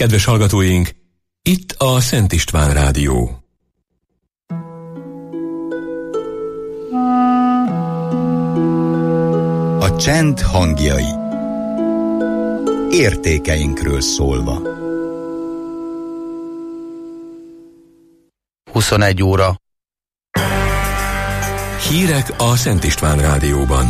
Kedves hallgatóink, itt a Szent István Rádió. A csend hangjai. Értékeinkről szólva. 21 óra. Hírek a Szent István Rádióban.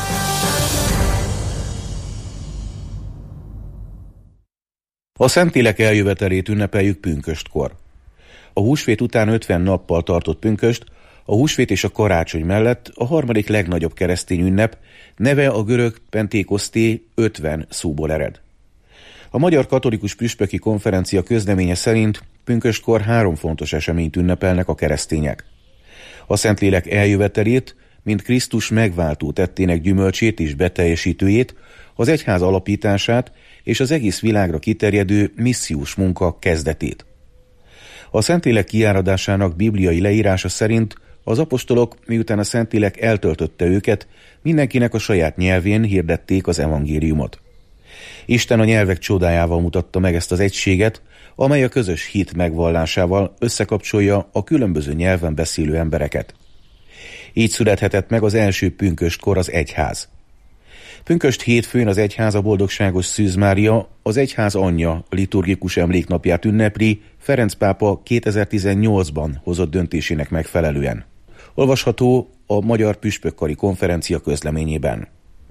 A Szentlélek eljövetelét ünnepeljük pünköstkor. A húsvét után 50 nappal tartott pünköst, a húsvét és a karácsony mellett a harmadik legnagyobb keresztény ünnep, neve a görög pentékoszté 50 szóból ered. A Magyar Katolikus Püspöki Konferencia közleménye szerint pünköstkor 3 fontos eseményt ünnepelnek a keresztények. A Szentlélek eljövetelét, mint Krisztus megváltó tettének gyümölcsét és beteljesítőjét, az egyház alapítását és az egész világra kiterjedő missziós munka kezdetét. A Szentlélek kiáradásának bibliai leírása szerint az apostolok, miután a Szentlélek eltöltötte őket, mindenkinek a saját nyelvén hirdették az evangéliumot. Isten a nyelvek csodájával mutatta meg ezt az egységet, amely a közös hit megvallásával összekapcsolja a különböző nyelven beszélő embereket. Így születhetett meg az első pünköstkor az egyház. Pünkösd hétfőn az egyház a Boldogságos Szűz Mária, az egyház anyja liturgikus emléknapját ünnepli Ferenc pápa 2018-ban hozott döntésének megfelelően. Olvasható a Magyar Püspökkari Konferencia közleményében.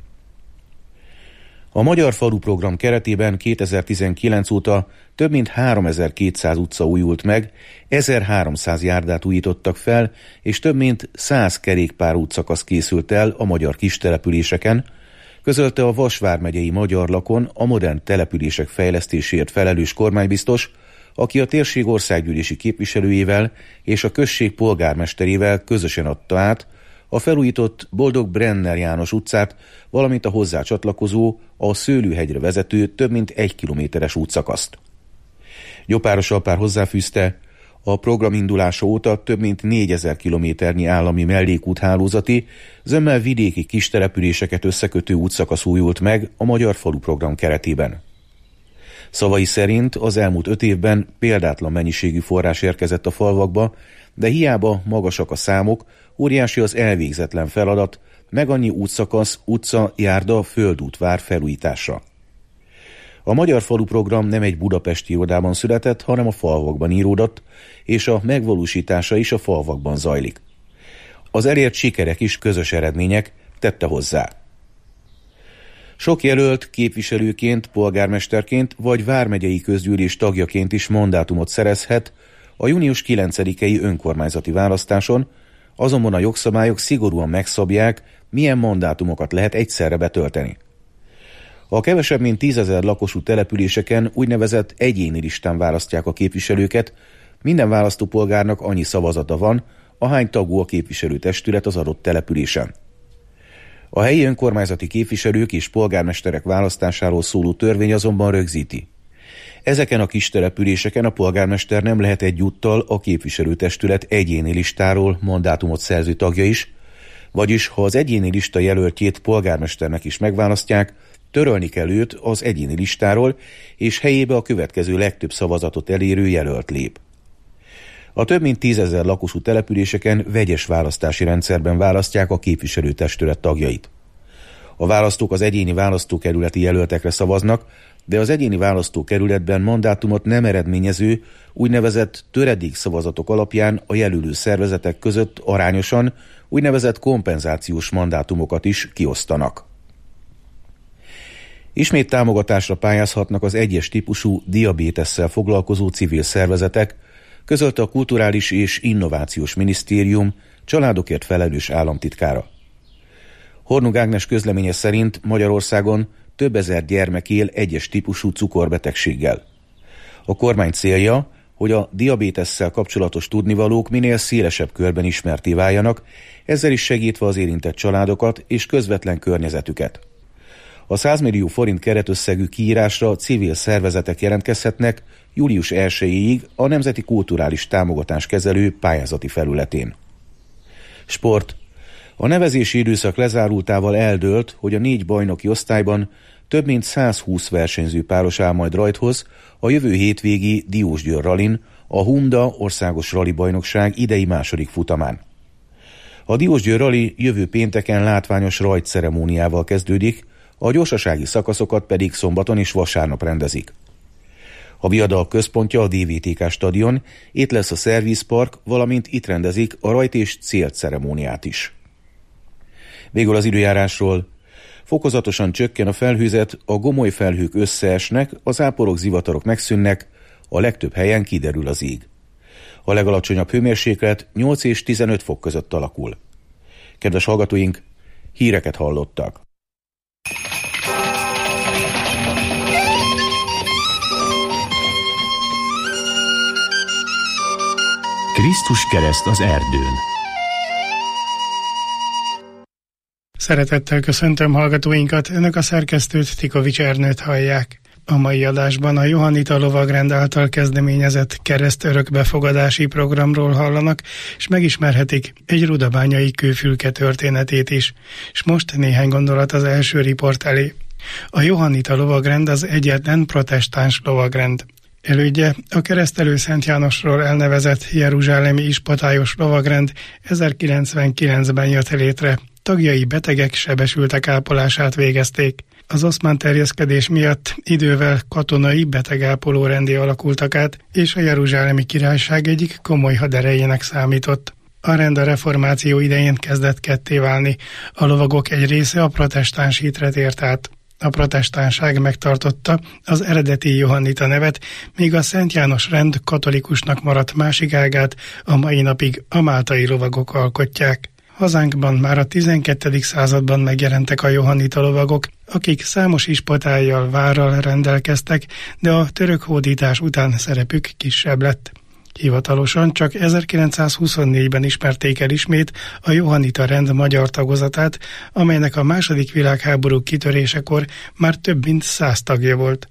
A Magyar Falu Program keretében 2019 óta több mint 3200 utca újult meg, 1300 járdát újítottak fel, és több mint 100 kerékpár útszakasz készült el a magyar kistelepüléseken, közölte a Vas vármegyei Magyar Lakon a modern települések fejlesztéséért felelős kormánybiztos, aki a térség országgyűlési képviselőjével és a község polgármesterével közösen adta át a felújított Boldog Brenner János utcát, valamint a hozzá csatlakozó, a Szőlőhegyre vezető több mint 1 kilométeres útszakaszt. Gyopáros Alpár hozzáfűzte, a program indulása óta több mint 4000 kilométernyi állami mellékúthálózati, zömmel vidéki kistelepüléseket összekötő útszakasz újult meg a Magyar Falu Program keretében. Szavai szerint az elmúlt 5 évben példátlan mennyiségű forrás érkezett a falvakba, de hiába magasak a számok, óriási az elvégzetlen feladat, meg annyi útszakasz, utca, járda, földút vár felújítása. A Magyar Falu Program nem egy budapesti irodában született, hanem a falvakban íródott, és a megvalósítása is a falvakban zajlik. Az elért sikerek is közös eredmények, tette hozzá. Sok jelölt képviselőként, polgármesterként vagy vármegyei közgyűlés tagjaként is mandátumot szerezhet a június 9-i önkormányzati választáson, azonban a jogszabályok szigorúan megszabják, milyen mandátumokat lehet egyszerre betölteni. A kevesebb mint 10 000 lakosú településeken úgynevezett egyéni listán választják a képviselőket, minden választópolgárnak annyi szavazata van, ahány tagú a képviselőtestület az adott településen. A helyi önkormányzati képviselők és polgármesterek választásáról szóló törvény azonban rögzíti. Ezeken a kis településeken a polgármester nem lehet egyúttal a képviselőtestület egyéni listáról mandátumot szerző tagja is, vagyis ha az egyéni lista jelöltjét polgármesternek is megválasztják, törölni kell őt az egyéni listáról, és helyébe a következő legtöbb szavazatot elérő jelölt lép. A több mint 10 000 lakosú településeken vegyes választási rendszerben választják a képviselőtestület tagjait. A választók az egyéni választókerületi jelöltekre szavaznak, de az egyéni választókerületben mandátumot nem eredményező, úgynevezett töredék szavazatok alapján a jelölő szervezetek között arányosan úgynevezett kompenzációs mandátumokat is kiosztanak. Ismét támogatásra pályázhatnak az egyes típusú diabétesszel foglalkozó civil szervezetek, közölte a Kulturális és Innovációs Minisztérium családokért felelős államtitkára. Hornung Ágnes közleménye szerint Magyarországon több ezer gyermek él egyes típusú cukorbetegséggel. A kormány célja, hogy a diabétesszel kapcsolatos tudnivalók minél szélesebb körben ismertté váljanak, ezzel is segítve az érintett családokat és közvetlen környezetüket. A 100 millió forint keretösszegű kiírásra civil szervezetek jelentkezhetnek július 1-ig a Nemzeti Kulturális Támogatás kezelő pályázati felületén. Sport. A nevezési időszak lezárultával eldőlt, hogy a 4 bajnoki osztályban több mint 120 versenyző páros áll majd rajthoz a jövő hétvégi Diósgyőr rallin, a Humda országos rallibajnokság idei második futamán. A Diósgyőr rali jövő pénteken látványos rajtceremóniával kezdődik, a gyorsasági szakaszokat pedig szombaton és vasárnap rendezik. A viadal központja a DVTK stadion, itt lesz a szervizpark, valamint itt rendezik a rajt és célceremóniát is. Végül az időjárásról. Fokozatosan csökken a felhőzet, a gomoly felhők összeesnek, az záporok, zivatarok megszűnnek, a legtöbb helyen kiderül az ég. A legalacsonyabb hőmérséklet 8 és 15 fok között alakul. Kedves hallgatóink, híreket hallottak. Krisztus kereszt az erdőn. Szeretettel köszöntöm hallgatóinkat, önök a szerkesztőt, Tikovics Ernőt hallják. A mai adásban a Johannita Lovagrend által kezdeményezett kereszt örökbefogadási programról hallanak, és megismerhetik egy rudabányai kőfülke történetét is. És most néhány gondolat az első riport elé. A Johannita Lovagrend az egyetlen protestáns lovagrend. Elődje a Keresztelő Szent Jánosról elnevezett jeruzsálemi ispatályos lovagrend 1099-ben jött létre. Tagjai betegek, sebesültek ápolását végezték. Az oszmán terjeszkedés miatt idővel katonai betegápoló rendé alakultak át, és a jeruzsálemi királyság egyik komoly haderejének számított. A rend a reformáció idején kezdett ketté válni, a lovagok egy része a protestáns hitre tért át. A protestánság megtartotta az eredeti Johannita nevet, míg a Szent János rend katolikusnak maradt másik ágát a mai napig a máltai lovagok alkotják. Hazánkban már a 12. században megjelentek a Johannita lovagok, akik számos ispatályjal, várral rendelkeztek, de a török hódítás után szerepük kisebb lett. Hivatalosan csak 1924-ben ismerték el ismét a Johannita rend magyar tagozatát, amelynek a II. Világháború kitörésekor már több mint 100 tagja volt.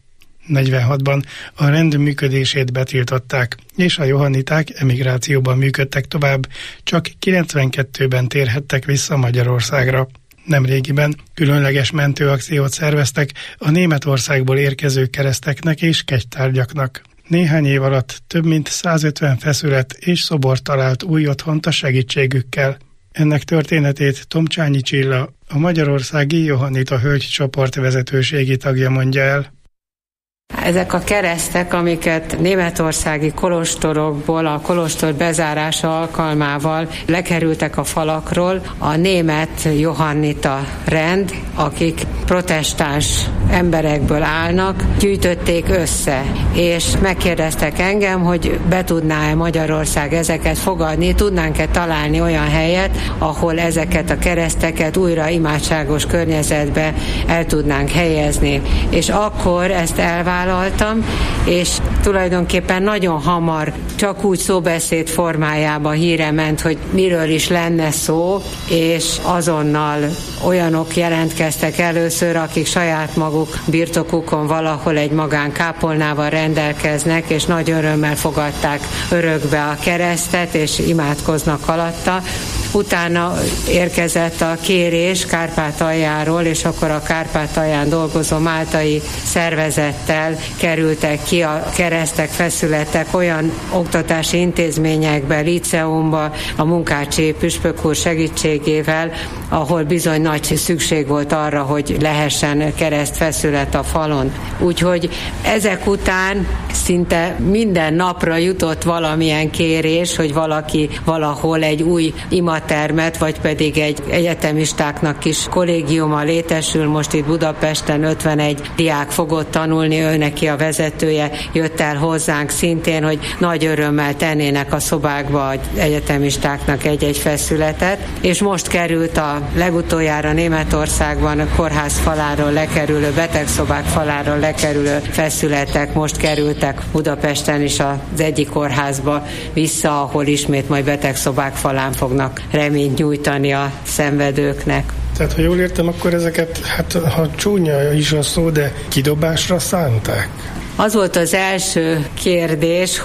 46-ban a rend működését betiltották, és a johanniták emigrációban működtek tovább, csak 92-ben térhettek vissza Magyarországra. Nemrégiben különleges mentőakciót szerveztek a Németországból érkező kereszteknek és kegytárgyaknak. Néhány év alatt több mint 150 feszület és szobor talált új otthont a segítségükkel. Ennek történetét Tomcsányi Csilla, a Magyarországi Johannita Hölgycsoport vezetőségi tagja mondja el. Ezek a keresztek, amiket németországi kolostorokból a kolostor bezárása alkalmával lekerültek a falakról, a német Johannita rend, akik protestáns emberekből állnak, gyűjtötték össze, és megkérdeztek engem, hogy be tudná-e Magyarország ezeket fogadni, tudnánk-e találni olyan helyet, ahol ezeket a kereszteket újra imádságos környezetbe el tudnánk helyezni. És akkor ezt elvállaltam, és tulajdonképpen nagyon hamar csak úgy szóbeszéd formájában híre ment, hogy miről is lenne szó, és azonnal olyanok jelentkeztek először, akik saját maguk birtokukon valahol egy magánkápolnával rendelkeznek, és nagy örömmel fogadták örökbe a keresztet, és imádkoznak alatta. Utána érkezett a kérés Kárpátaljáról, és akkor a Kárpátalján dolgozó máltai szervezettel kerültek ki a keresztek, feszületek olyan oktatási intézményekbe, liceumba, a Munkácsi püspök úr segítségével, ahol bizony nagy szükség volt arra, hogy lehessen keresztfeszület a falon. Úgyhogy ezek után szinte minden napra jutott valamilyen kérés, hogy valaki valahol egy új imatermet, vagy pedig egy egyetemistáknak kis kollégiuma létesül. Most itt Budapesten 51 diák fogott tanulni, ő neki a vezetője jött el hozzánk szintén, hogy nagy örömmel tennének a szobákba az egyetemistáknak egy-egy feszületet, és most került a legutoljára Németországban a kórház faláról lekerülő, betegszobák faláról lekerülő feszületek most kerültek Budapesten is az egyik kórházba vissza, ahol ismét majd betegszobák falán fognak reményt nyújtani a szenvedőknek. Tehát, ha jól értem, akkor ezeket, ha csúnya is a szó, de kidobásra szánták? Az volt az első kérdés, hogy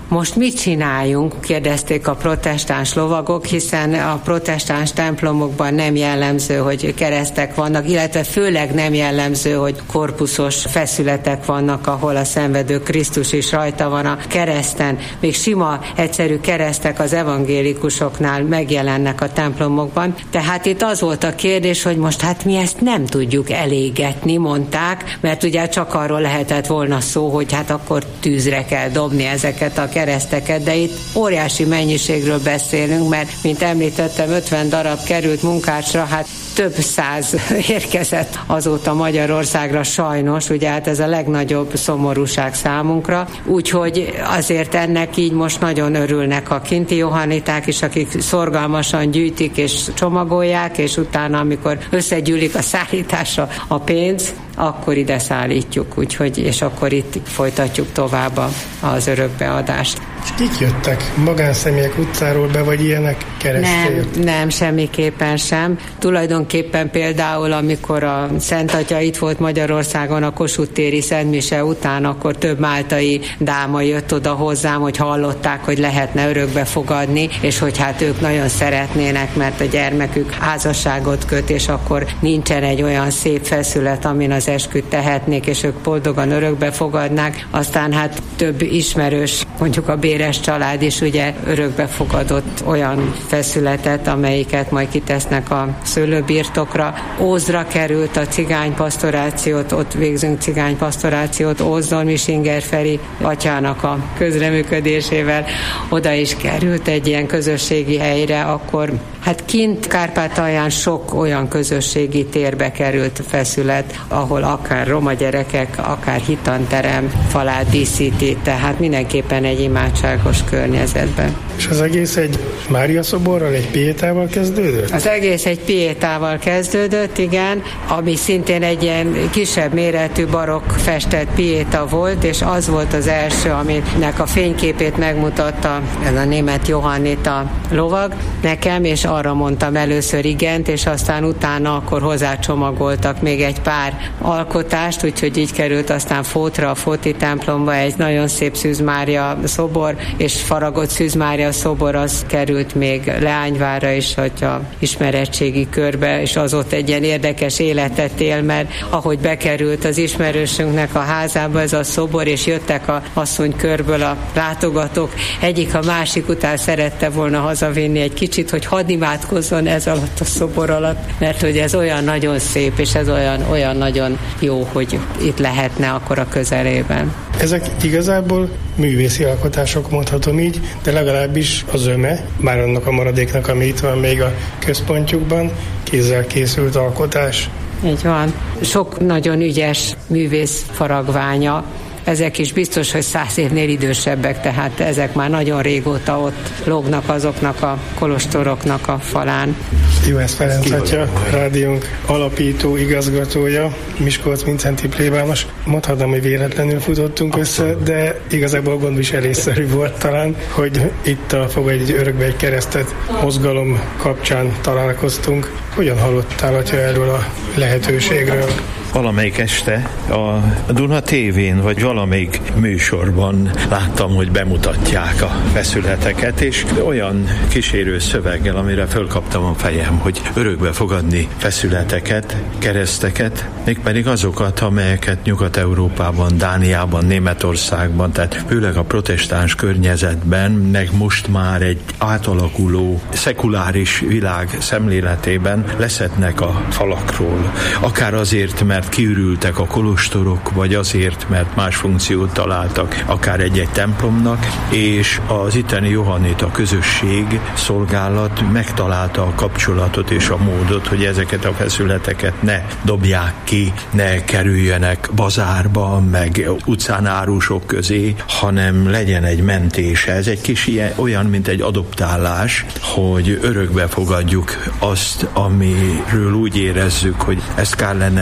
most mit csináljunk, kérdezték a protestáns lovagok, hiszen a protestáns templomokban nem jellemző, hogy keresztek vannak, illetve főleg nem jellemző, hogy korpuszos feszületek vannak, ahol a szenvedő Krisztus is rajta van a kereszten. Még sima, egyszerű keresztek az evangélikusoknál megjelennek a templomokban. Tehát itt az volt a kérdés, hogy most hát mi ezt nem tudjuk elégetni, mondták, mert ugye csak arról lehetett volna szó, hogy hát akkor tűzre kell dobni ezeket a kereszteket, de itt óriási mennyiségről beszélünk, mert mint említettem, 50 darab került munkácsra, hát több száz érkezett azóta Magyarországra sajnos, ugye hát ez a legnagyobb szomorúság számunkra, úgyhogy azért ennek így most nagyon örülnek a kinti johanniták is, akik szorgalmasan gyűjtik és csomagolják, és utána, amikor összegyűlik a szállításra a pénz, akkor ide szállítjuk, úgyhogy, és akkor itt folytatjuk tovább az örökbeadást. És kik jöttek? Magánszemélyek utcáról be, vagy ilyenek keresztél? Nem, semmiképpen sem. Tulajdonképpen például, amikor a Szent Atya itt volt Magyarországon a Kossuth téri szentmise után, akkor több máltai dáma jött oda hozzám, hogy hallották, hogy lehetne örökbe fogadni, és hogy hát ők nagyon szeretnének, mert a gyermekük házasságot köt, és akkor nincsen egy olyan szép feszület, amin az esküt tehetnék, és ők boldogan örökbe fogadnák. Aztán hát több ismerős, mondjuk a Béres család is ugye örökbe fogadott olyan feszületet, amelyiket majd kitesznek a szőlőbirtokra. Ózra került a cigánypastorációt, ott végzünk cigánypastorációt Ózdon, Misinger Feri atyának a közreműködésével. Oda is került egy ilyen közösségi helyre, akkor hát kint Kárpátalján sok olyan közösségi térbe került feszület, ahol akár roma gyerekek, akár hitanterem falát díszíti, tehát mindenképpen egy imádságos környezetben. És az egész egy Mária szoborral, egy piétával kezdődött? Az egész egy piétával kezdődött, igen, ami szintén egy ilyen kisebb méretű barokk festett piéta volt, és az volt az első, aminek a fényképét megmutatta ez a német Johannita lovag nekem, és arra mondtam először igent, és aztán utána akkor hozzácsomagoltak még egy pár alkotást, úgyhogy így került aztán Fótra, a Fóti templomba egy nagyon szép Szűz Mária szobor, és faragott Szűz Mária szobor, az került még Leányvárra is, hogy a ismeretségi körbe, és az ott egy ilyen érdekes életet él, mert ahogy bekerült az ismerősünknek a házába ez a szobor, és jöttek a asszonykörből a látogatók, egyik a másik után szerette volna hazavinni egy kicsit, hogy hadd imádkozzon ez alatt a szobor alatt, mert hogy ez olyan nagyon szép, és ez olyan nagyon jó, hogy itt lehetne akkor a közelében. Ezek igazából művészi alkotások, mondhatom így, de legalábbis a zöme, már annak a maradéknak, ami itt van még a központjukban, kézzel készült alkotás. Így van. Sok nagyon ügyes művész faragványa, ezek is biztos, hogy 100 évnél idősebbek, tehát ezek már nagyon régóta ott lógnak azoknak a kolostoroknak a falán. Juhász Ferenc atya, rádiónk alapító igazgatója, Miskolc-Mincenti plébános. Mondhatom, hogy véletlenül futottunk össze, de igazából gondviselésszerű volt talán, hogy itt a Fogadj egy örökbe egy keresztet mozgalom kapcsán találkoztunk. Hogyan hallottál, atya, erről a lehetőségről? Valamelyik este a Duna tévén, vagy valamelyik műsorban láttam, hogy bemutatják a feszületeket, és olyan kísérő szöveggel, amire fölkaptam a fejem, hogy örökbe fogadni feszületeket, kereszteket, mégpedig azokat, amelyeket Nyugat-Európában, Dániában, Németországban, tehát főleg a protestáns környezetben, meg most már egy átalakuló szekuláris világ szemléletében leszednek a falakról. Akár azért, mert kiürültek a kolostorok, vagy azért, mert más funkciót találtak, akár egy-egy templomnak, és az itteni johannita közösség, szolgálat megtalálta a kapcsolatot és a módot, hogy ezeket a feszületeket ne dobják ki, ne kerüljenek bazárba, meg utcán árusok közé, hanem legyen egy mentése. Ez egy kis olyan, mint egy adoptálás, hogy örökbe fogadjuk azt, amiről úgy érezzük, hogy ezt kár lenne veszni,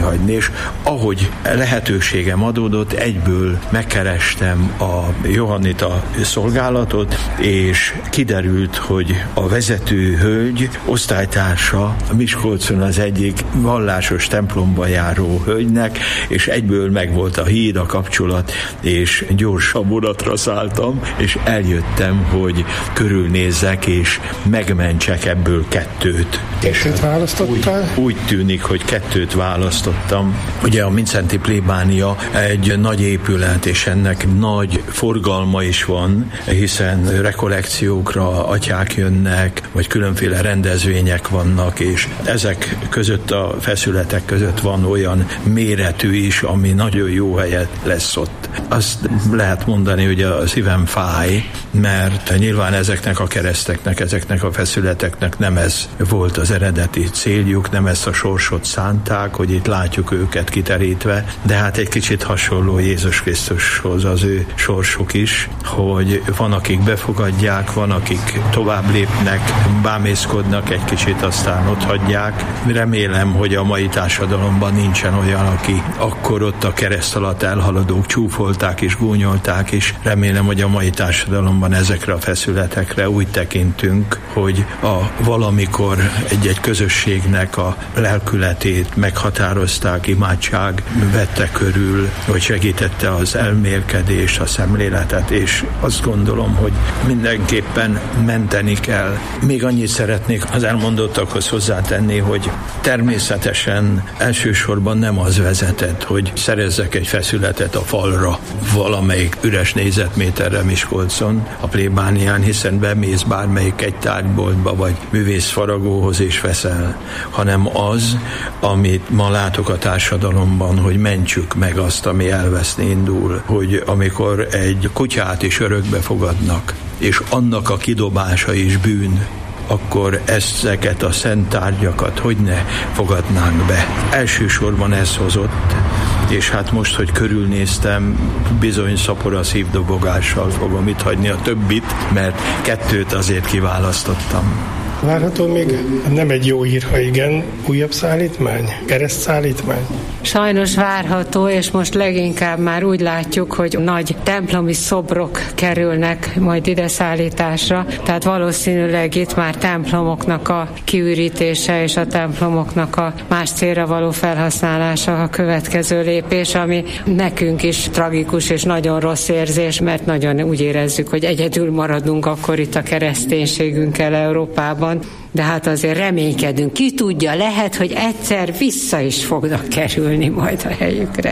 hagyni, és ahogy lehetőségem adódott, egyből megkerestem a johannita szolgálatot, és kiderült, hogy a vezető hölgy osztálytársa Miskolcon az egyik vallásos templomba járó hölgynek, és egyből megvolt a híd, a kapcsolat, és gyorsan vonatra szálltam, és eljöttem, hogy körülnézzek, és megmentsek ebből 2. Kettőt választottál? Úgy tűnik, hogy 2 választottam. Ugye a Mindszenty plébánia egy nagy épület, és ennek nagy forgalma is van, hiszen rekollekciókra atyák jönnek, vagy különféle rendezvények vannak, és ezek között, a feszületek között van olyan méretű is, ami nagyon jó helyet lesz ott. Azt lehet mondani, hogy a szívem fáj, mert nyilván ezeknek a kereszteknek, ezeknek a feszületeknek nem ez volt az eredeti céljuk, nem ezt a sorsot szánták, hogy itt látjuk őket kiterítve, de hát egy kicsit hasonló Jézus Krisztushoz az ő sorsuk is, hogy van, akik befogadják, van, akik tovább lépnek, bámészkodnak egy kicsit, aztán ott hagyják. Remélem, hogy a mai társadalomban nincsen olyan, aki akkor ott a kereszt alatt elhaladók csúfolták és gúnyolták, és remélem, hogy a mai társadalomban ezekre a feszületekre úgy tekintünk, hogy a valamikor egy közösségnek a lelkületét meghatározták, imádság vette körül, hogy segítette az elmélkedést, a szemléletet, és azt gondolom, hogy mindenképpen menteni kell. Még annyit szeretnék az elmondottakhoz hozzátenni, hogy természetesen elsősorban nem az vezetett, hogy szerezzek egy feszületet a falra valamelyik üres négyzetméterre Miskolcon, a plébánián, hiszen bemész bármelyik egytárgyboltba vagy művészfaragóhoz és veszel, hanem az, amit ma látok a társadalomban, hogy mentsük meg azt, ami elveszni indul, hogy amikor egy kutyát is örökbe fogadnak, és annak a kidobása is bűn, akkor ezeket a szent tárgyakat hogy ne fogadnánk be. Elsősorban ez hozott, és hát most, hogy körülnéztem, bizony szapora szívdobogással fogom itt hagyni a többit, mert 2 azért kiválasztottam. Várható még nem egy jó hír, ha igen, újabb szállítmány, keresztszállítmány? Sajnos várható, és most leginkább már úgy látjuk, hogy nagy templomi szobrok kerülnek majd ide szállításra, tehát valószínűleg itt már templomoknak a kiürítése és a templomoknak a más célra való felhasználása a következő lépés, ami nekünk is tragikus és nagyon rossz érzés, mert nagyon úgy érezzük, hogy egyedül maradunk akkor itt a kereszténységünkkel Európában. De hát azért reménykedünk. Ki tudja, lehet, hogy egyszer vissza is fognak kerülni majd a helyükre.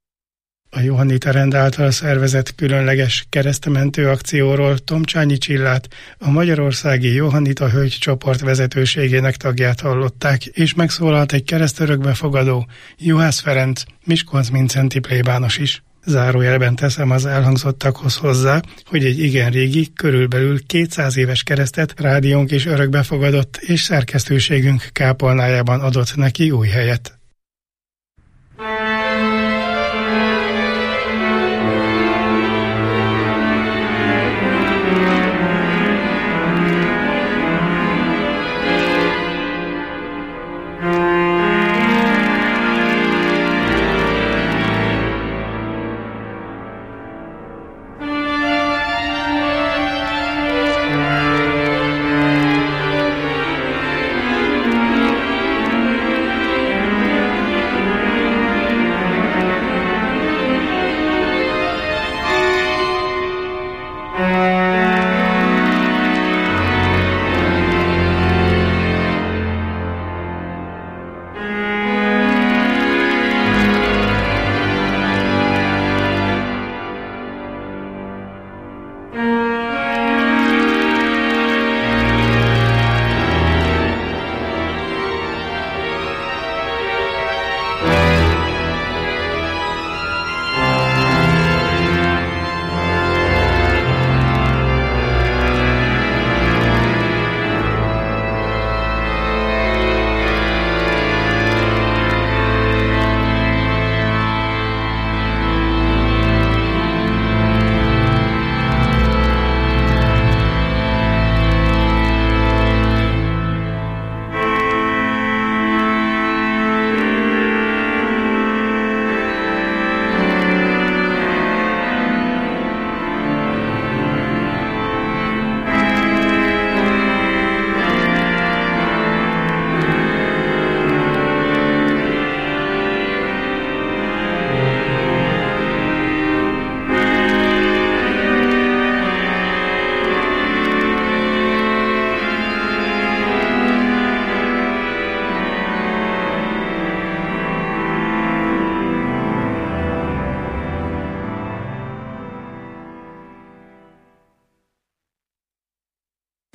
A Johannita rend által szervezett különleges keresztmentő akcióról Tomcsányi Csillát, a Magyarországi Johannita Hölgycsoport vezetőségének tagját hallották, és megszólalt egy keresztörökbefogadó, Juhász Ferenc, Miskolc-Mindszenty plébános is. Zárójelben teszem az elhangzottakhoz hozzá, hogy egy igen régi, körülbelül 200 éves keresztet rádiónk is örökbefogadott, és szerkesztőségünk kápolnájában adott neki új helyet.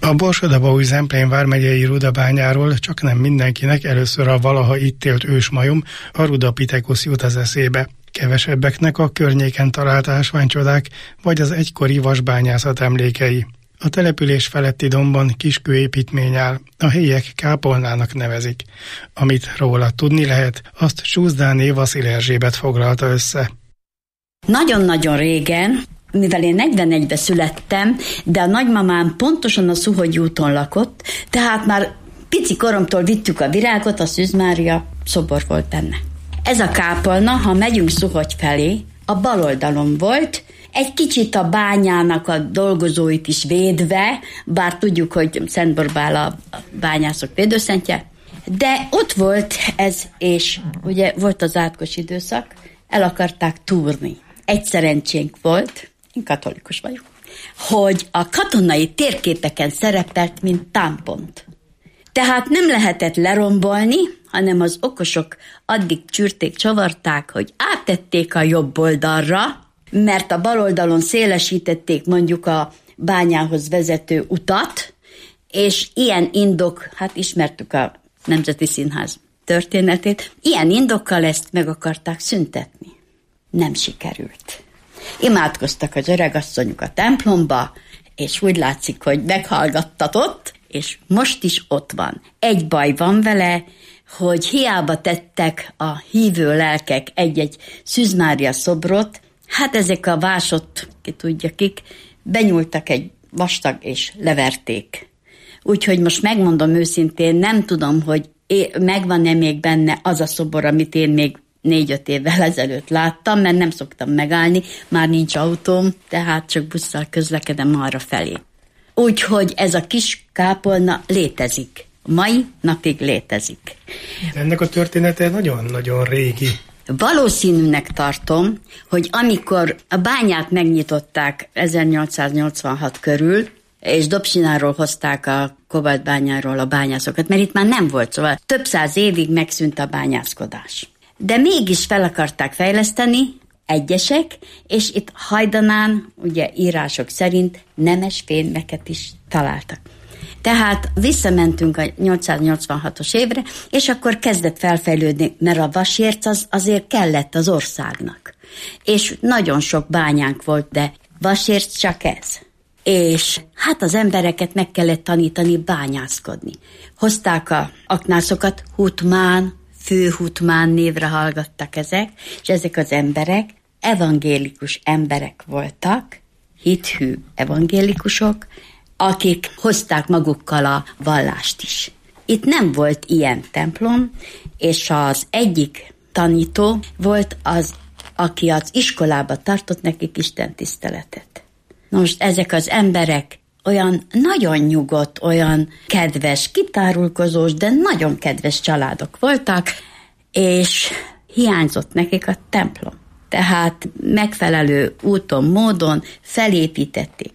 A Borsod-Abaúj Zemplén vármegyei Rudabányáról csak nem mindenkinek először a valaha itt élt ősmajom, a Rudapithecus jut az eszébe. Kevesebbeknek a környéken talált ásványcsodák vagy az egykori vasbányászat emlékei. A település feletti dombon kiskőépítmény áll, a helyiek kápolnának nevezik. Amit róla tudni lehet, azt Súzdáné Vaszil Erzsébet foglalta össze. Nagyon-nagyon régen, mivel én 41-ben születtem, de a nagymamám pontosan a Szuhogyi úton lakott, tehát már pici koromtól vittük a virágot, a Szűz Mária szobor volt benne. Ez a kápolna, ha megyünk Szuhogy felé, a bal oldalon volt, egy kicsit a bányának a dolgozóit is védve, bár tudjuk, hogy Szent Borbál a bányászok védőszentje, de ott volt ez, és ugye volt az átkos időszak, el akarták túrni. Egy szerencsénk volt, én katolikus vagyok, hogy a katonai térképeken szerepelt, mint támpont. Tehát nem lehetett lerombolni, hanem az okosok addig csürték, csavarták, hogy áttették a jobb oldalra, mert a bal oldalon szélesítették mondjuk a bányához vezető utat, és ilyen indok, hát ismertük a Nemzeti Színház történetét, ilyen indokkal ezt meg akarták szüntetni. Nem sikerült. Imádkoztak az öregasszonyok a templomba, és úgy látszik, hogy meghallgattatott, és most is ott van. Egy baj van vele, hogy hiába tettek a hívő lelkek egy-egy Szűz Mária szobrot, hát ezek a vásott, ki tudja kik, benyúltak egy vastag és leverték. Úgyhogy most megmondom őszintén, nem tudom, hogy megvan-e még benne az a szobor, amit én még 4-5 évvel ezelőtt láttam, mert nem szoktam megállni, már nincs autóm, tehát csak busszal közlekedem arra felé. Úgyhogy ez a kis kápolna létezik. Mai napig létezik. De ennek a története nagyon-nagyon régi. Valószínűnek tartom, hogy amikor a bányát megnyitották 1886 körül, és Dobsináról hozták a kobaltbányáról a bányászokat, mert itt már nem volt, szóval több száz évig megszűnt a bányászkodás. De mégis fel akarták fejleszteni egyesek, és itt Hajdanán, ugye írások szerint nemes fémeket is találtak. Tehát visszamentünk a 886-os évre, és akkor kezdett felfejlődni, mert a vasérc azért kellett az országnak. És nagyon sok bányánk volt, de vasérc csak ez. És hát az embereket meg kellett tanítani bányászkodni. Hozták a aknászokat, Hutmán, Főhutmán névre hallgattak ezek, és ezek az emberek evangélikus emberek voltak, hithű evangélikusok, akik hozták magukkal a vallást is. Itt nem volt ilyen templom, és az egyik tanító volt az, aki az iskolába tartott nekik istentiszteletet. Na most ezek az emberek olyan nagyon nyugodt, olyan kedves, kitárulkozós, de nagyon kedves családok voltak, és hiányzott nekik a templom. Tehát megfelelő úton, módon felépítették.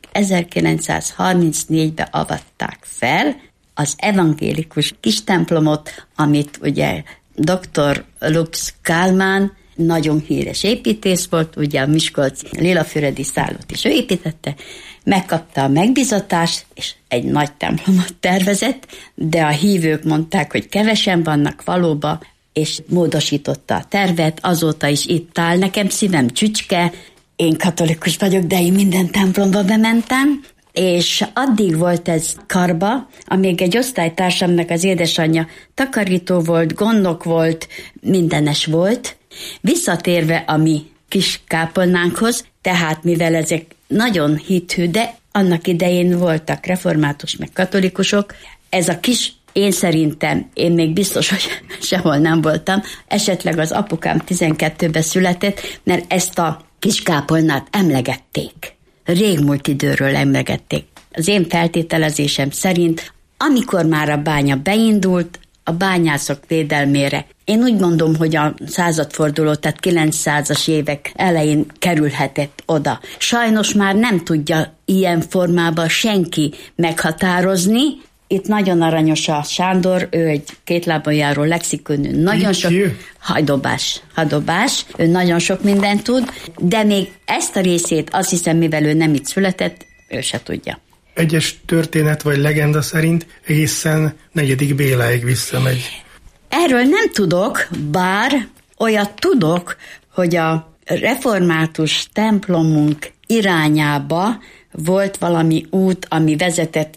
1934-ben avatták fel az evangélikus kis templomot, amit ugye dr. Lux Kálmán, nagyon híres építész volt, ugye a miskolci Lilafüredi szállót is ő építette, megkapta a megbizatást, és egy nagy templomot tervezett, de a hívők mondták, hogy kevesen vannak valóban, és módosította a tervet, azóta is itt áll. Nekem szívem csücske, én katolikus vagyok, de én minden templomba bementem, és addig volt ez karba, amíg egy osztálytársamnak az édesanyja takarító volt, gondnok volt, mindenes volt. Visszatérve a mi kis kápolnánkhoz, tehát mivel ezek nagyon hithű, de annak idején voltak református meg katolikusok, ez a kis, én szerintem, én még biztos, hogy sehol nem voltam, esetleg az apukám 12-ben született, mert ezt a kis kápolnát emlegették. Régmúlt időről emlegették. Az én feltételezésem szerint, amikor már a bánya beindult, a bányászok védelmére. Én úgy mondom, hogy a századforduló, tehát 900-as évek elején kerülhetett oda. Sajnos már nem tudja ilyen formában senki meghatározni. Itt nagyon aranyos a Sándor, ő egy kétlábon járó lexikonő, nagyon sok hadobás, ő nagyon sok mindent tud, de még ezt a részét azt hiszem, mivel ő nem itt született, ő se tudja. Egyes történet vagy legenda szerint egészen 4. Béláig visszamegy. Erről nem tudok, bár olyat tudok, hogy a református templomunk irányába volt valami út, ami vezetett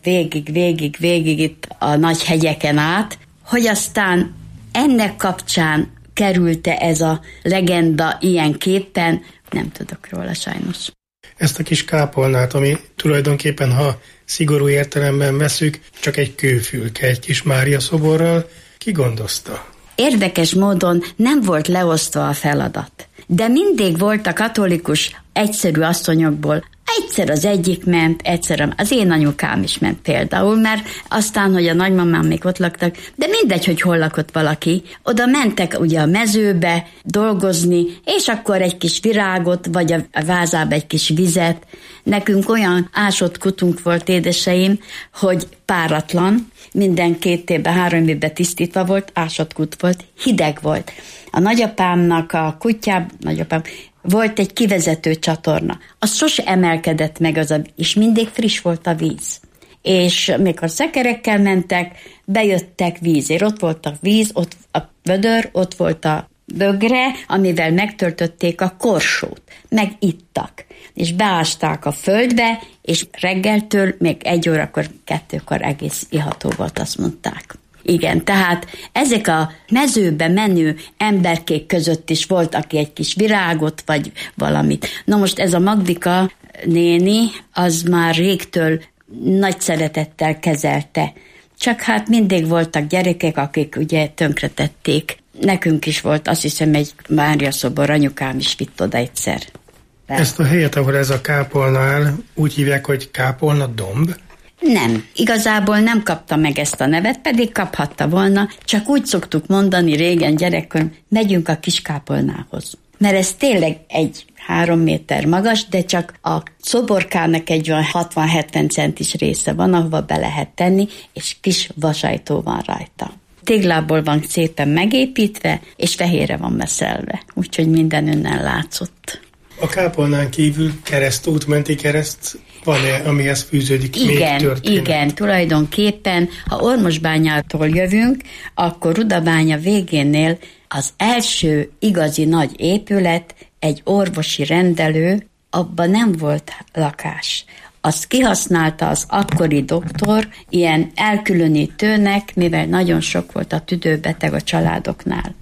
végig itt a nagy hegyeken át, hogy aztán ennek kapcsán került-e ez a legenda ilyenképpen, nem tudok róla sajnos. Ezt a kis kápolnát, ami tulajdonképpen, ha szigorú értelemben veszük, csak egy kőfülke, egy kis Mária szoborral, ki gondozta? Érdekes módon nem volt leosztva a feladat, de mindig volt a katolikus egyszerű asszonyokból. Egyszer az egyik ment, egyszer az én anyukám is ment például, mert aztán, hogy a nagymamám még ott laktak, de mindegy, hogy hol lakott valaki, oda mentek ugye a mezőbe dolgozni, és akkor egy kis virágot, vagy a vázába egy kis vizet. Nekünk olyan ásott kutunk volt, édeseim, hogy páratlan, minden 2 évben, 3 évben tisztítva volt, ásott kút volt, hideg volt. A nagyapámnak a nagyapám, volt egy kivezető csatorna. Az sose emelkedett meg, és mindig friss volt a víz. És mikor szekerekkel mentek, bejöttek vízért. Ott volt a víz, ott a vödör, ott volt a bögre, amivel megtöltötték a korsót. Megittak. És beásták a földbe, és reggeltől még 1 órakor, 2-kor egész iható volt, azt mondták. Igen, tehát ezek a mezőbe menő emberkék között is volt, aki egy kis virágot, vagy valamit. Na most ez a Magdika néni, az már régtől nagy szeretettel kezelte. Csak hát mindig voltak gyerekek, akik ugye tönkretették. Nekünk is volt, azt hiszem, egy Mária szobor, anyukám is vitt oda egyszer. Ezt a helyet, ahol ez a kápolna áll, úgy hívják, hogy Kápolna domb? Nem, igazából nem kapta meg ezt a nevet, pedig kaphatta volna, csak úgy szoktuk mondani régen gyerekkorom, megyünk a kis kápolnához. Mert ez tényleg egy 3 méter magas, de csak a szoborkának egy olyan 60-70 centis része van, ahova be lehet tenni, és kis vasajtó van rajta. Téglából van szépen megépítve, és fehérre van meszelve, úgyhogy minden önnen látszott. A kápolnán kívül keresztút, menti kereszt van-e, amihez fűződik még történet? Igen, tulajdonképpen, ha Ormosbányától jövünk, akkor Rudabánya végénél az első igazi nagy épület, egy orvosi rendelő, abban nem volt lakás. Azt kihasználta az akkori doktor ilyen elkülönítőnek, mivel nagyon sok volt a tüdőbeteg a családoknál.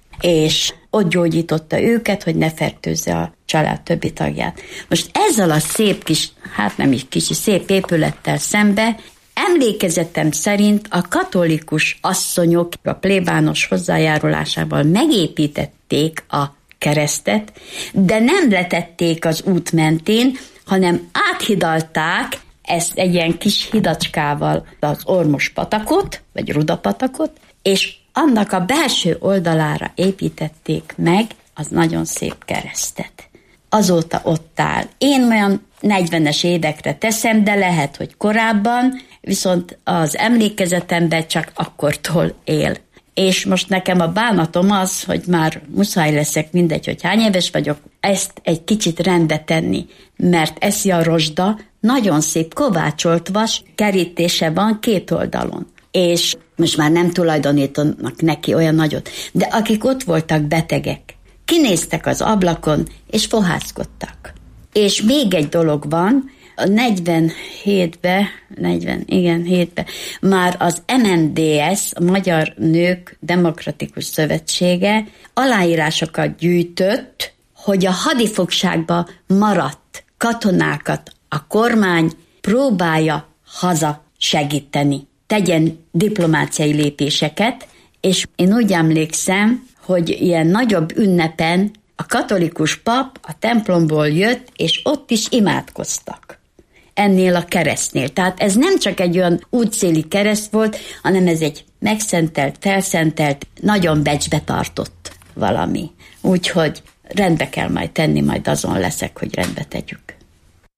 És ott gyógyította őket, hogy ne fertőzze a család többi tagját. Most ezzel a szép kis, hát nem is kicsi, szép épülettel szembe, emlékezetem szerint a katolikus asszonyok a plébános hozzájárulásával megépítették a keresztet, de nem letették az út mentén, hanem áthidalták ezt egy ilyen kis hidacskával az Ormos patakot, vagy Rudapatakot, és annak a belső oldalára építették meg az nagyon szép keresztet. Azóta ott áll. Én olyan 40-es évekre teszem, de lehet, hogy korábban, viszont az emlékezetemben csak akkortól él. És most nekem a bánatom az, hogy már muszáj leszek, mindegy, hogy hány éves vagyok, ezt egy kicsit rendbe tenni, mert eszi a rozsda, nagyon szép kovácsolt vas kerítése van 2 oldalon. És most már nem tulajdonítanak neki olyan nagyot, de akik ott voltak betegek, kinéztek az ablakon, és fohászkodtak. És még egy dolog van, a 47-ben már az MNDS, a Magyar Nők Demokratikus Szövetsége aláírásokat gyűjtött, hogy a hadifogságba maradt katonákat a kormány próbálja haza segíteni, tegyen diplomáciai lépéseket, és én úgy emlékszem, hogy ilyen nagyobb ünnepen a katolikus pap a templomból jött, és ott is imádkoztak. Ennél a keresztnél. Tehát ez nem csak egy olyan útszéli kereszt volt, hanem ez egy megszentelt, felszentelt, nagyon becsbe tartott valami. Úgyhogy rendbe kell majd tenni, majd azon leszek, hogy rendbe tegyük.